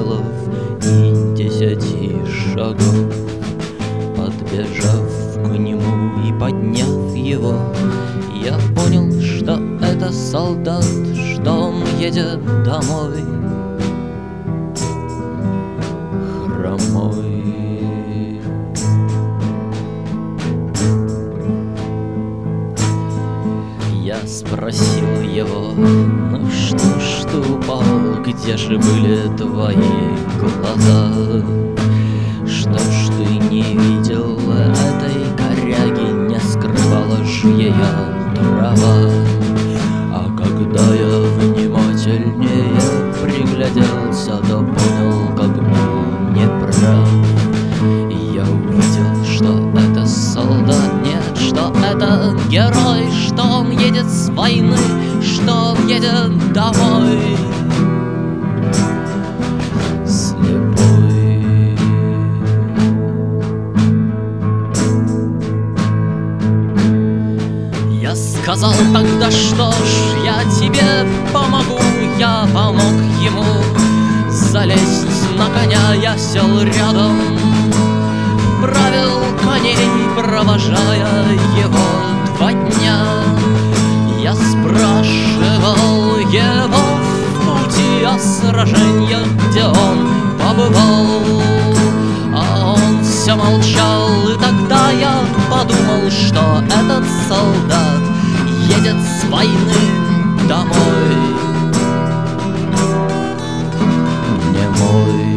пределов и 10 шагов. Подбежав к нему и подняв его, я понял, что это солдат, что он едет домой хромой. Я спросил его: ну что ж ты упал, где же были твои глаза? Что ж ты не видел этой коряги, не скрывала ж ее трава? А когда я внимательнее пригляделся, то понял, как был неправ. Я увидел, что это солдат, нет, что это герой, что он едет с войны, что он едет домой слепой. Я сказал тогда: что ж, я тебе помогу. Я помог ему залезть на коня, я сел рядом, правил коней, провожая его 2 дня. Я спрашивал его в пути о сражениях, где он побывал, а он все молчал. И тогда я подумал, что этот солдат едет с войны домой немой.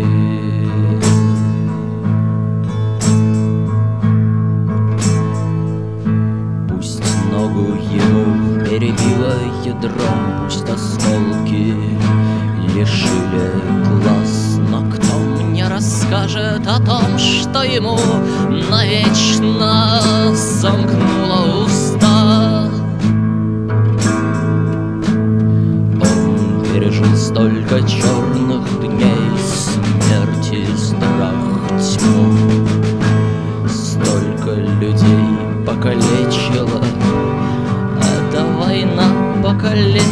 Ему перебило ядром, пусть осколки лишили глаз, но кто мне расскажет о том, что ему навечно замкнуло уста? Он пережил столько черных дней, смерти, страх, тьму, столько людей покалечила. Война покалечила